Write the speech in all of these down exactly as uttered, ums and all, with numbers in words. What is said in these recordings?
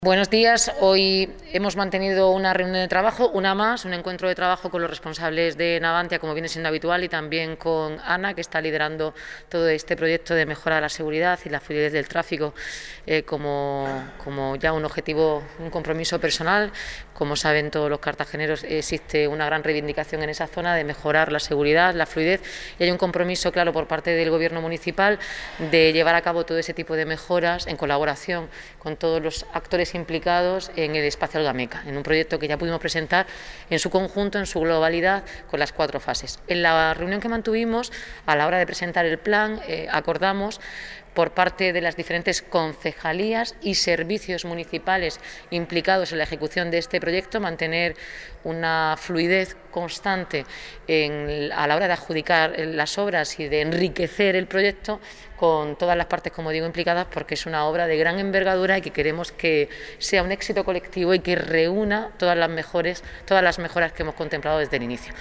Buenos días. Hoy hemos mantenido una reunión de trabajo, una más, un encuentro de trabajo con los responsables de Navantia, como viene siendo habitual, y también con Ana, que está liderando todo este proyecto de mejora de la seguridad y la fluidez del tráfico eh, como, como ya un objetivo, un compromiso personal. Como saben todos los cartageneros, existe una gran reivindicación en esa zona de mejorar la seguridad, la fluidez, y hay un compromiso claro por parte del Gobierno municipal de llevar a cabo todo ese tipo de mejoras en colaboración con todos los actores implicados en el espacio Algameca, en un proyecto que ya pudimos presentar en su conjunto, en su globalidad, con las cuatro fases. En la reunión que mantuvimos, a la hora de presentar el plan, eh, acordamos por parte de las diferentes concejalías y servicios municipales implicados en la ejecución de este proyecto, mantener una fluidez constante en, a la hora de adjudicar las obras y de enriquecer el proyecto con todas las partes, como digo, implicadas, porque es una obra de gran envergadura y que queremos que sea un éxito colectivo y que reúna todas las mejores, todas las mejoras que hemos contemplado desde el inicio.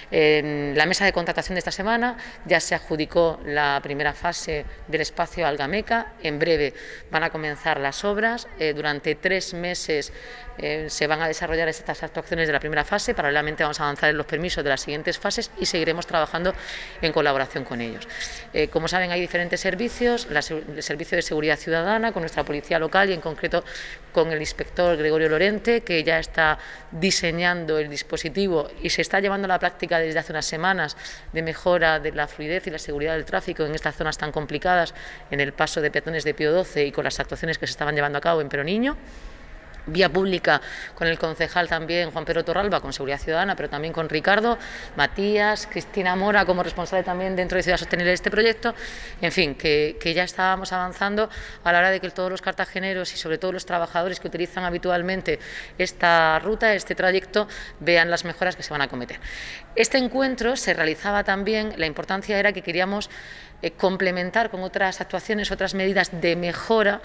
En la mesa de contratación de esta semana ya se adjudicó la primera fase del espacio Algameca. En breve van a comenzar las obras. Eh, durante tres meses eh, se van a desarrollar estas actuaciones de la primera fase. Paralelamente vamos a avanzar en los permisos de las siguientes fases y seguiremos trabajando en colaboración con ellos. Eh, como saben, hay diferentes servicios, la, el Servicio de Seguridad Ciudadana con nuestra policía local y en concreto con el inspector Gregorio Lorente, que ya está diseñando el dispositivo y se está llevando a la práctica desde hace unas semanas de mejora de la fluidez y la seguridad del tráfico en estas zonas tan complicadas, en el paso de peatones de Pío doce y con las actuaciones que se estaban llevando a cabo en Peroniño. Vía pública con el concejal también Juan Pedro Torralba, con Seguridad Ciudadana, pero también con Ricardo, Matías, Cristina Mora como responsable también dentro de Ciudad Sostenible de este proyecto. En fin, que, que ya estábamos avanzando a la hora de que todos los cartageneros y sobre todo los trabajadores que utilizan habitualmente esta ruta, este trayecto, vean las mejoras que se van a cometer. Este encuentro se realizaba también, la importancia era que queríamos Eh, complementar con otras actuaciones, otras medidas de mejora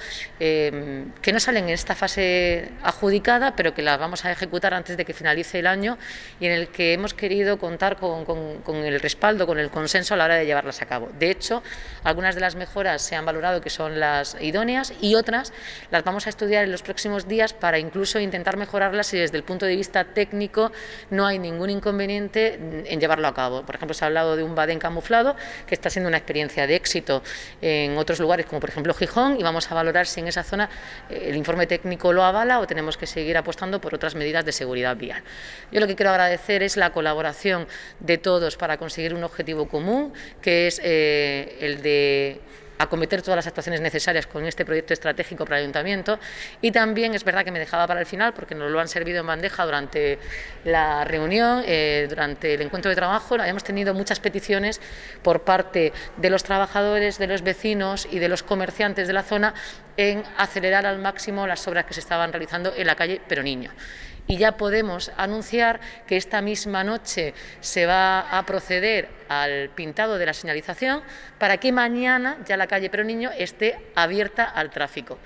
eh, que no salen en esta fase adjudicada, pero que las vamos a ejecutar antes de que finalice el año y en el que hemos querido contar con, con, con el respaldo, con el consenso a la hora de llevarlas a cabo. De hecho, algunas de las mejoras se han valorado que son las idóneas y otras las vamos a estudiar en los próximos días para incluso intentar mejorarlas si desde el punto de vista técnico no hay ningún inconveniente en llevarlo a cabo. Por ejemplo, se ha hablado de un badén camuflado que está siendo una experiencia de éxito en otros lugares como por ejemplo Gijón, y vamos a valorar si en esa zona el informe técnico lo avala o tenemos que seguir apostando por otras medidas de seguridad vial. Yo lo que quiero agradecer es la colaboración de todos para conseguir un objetivo común, que es eh, el de acometer todas las actuaciones necesarias con este proyecto estratégico para el Ayuntamiento. Y también es verdad que me dejaba para el final, porque nos lo han servido en bandeja durante la reunión, eh, durante el encuentro de trabajo. Hemos tenido muchas peticiones por parte de los trabajadores, de los vecinos y de los comerciantes de la zona en acelerar al máximo las obras que se estaban realizando en la calle Peroniño. Y ya podemos anunciar que esta misma noche se va a proceder al pintado de la señalización para que mañana ya la calle Peroniño esté abierta al tráfico.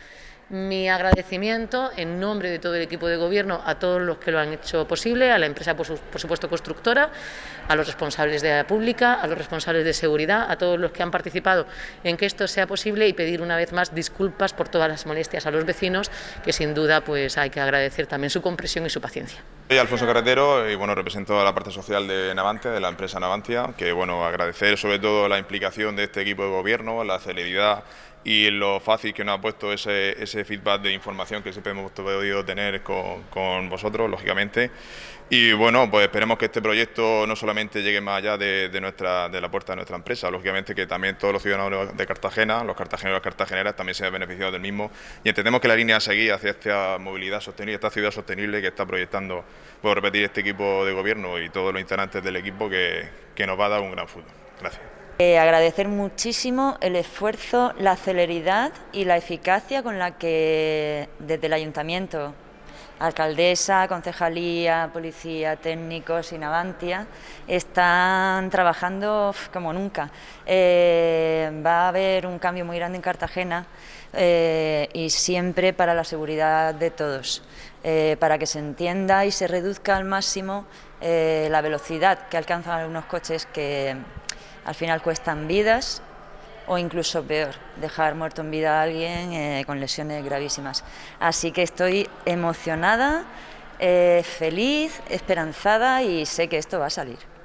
Mi agradecimiento en nombre de todo el equipo de gobierno a todos los que lo han hecho posible, a la empresa por, su, por supuesto constructora, a los responsables de la pública, a los responsables de seguridad, a todos los que han participado en que esto sea posible, y pedir una vez más disculpas por todas las molestias a los vecinos, que sin duda pues hay que agradecer también su comprensión y su paciencia. Soy Alfonso Carretero y bueno, represento a la parte social de Navantia, de la empresa Navantia, que bueno, agradecer sobre todo la implicación de este equipo de gobierno, la celeridad y lo fácil que nos ha puesto ese, ese feedback de información que siempre hemos podido tener con, con vosotros, lógicamente. Y bueno, pues esperemos que este proyecto no solamente llegue más allá de, de, nuestra, de la puerta de nuestra empresa, lógicamente que también todos los ciudadanos de Cartagena, los cartageneros y las cartageneras también se han beneficiado del mismo, y entendemos que la línea a seguir hacia esta movilidad sostenible, esta ciudad sostenible que está proyectando, puedo repetir, este equipo de gobierno y todos los integrantes del equipo, que, que nos va a dar un gran futuro. Gracias. Eh, agradecer muchísimo el esfuerzo, la celeridad y la eficacia con la que desde el Ayuntamiento, alcaldesa, concejalía, policía, técnicos y Navantia están trabajando como nunca. Eh, va a haber un cambio muy grande en Cartagena eh, y siempre para la seguridad de todos, eh, para que se entienda y se reduzca al máximo eh, la velocidad que alcanzan algunos coches que al final cuestan vidas o incluso peor, dejar muerto en vida a alguien eh, con lesiones gravísimas. Así que estoy emocionada, eh, feliz, esperanzada y sé que esto va a salir.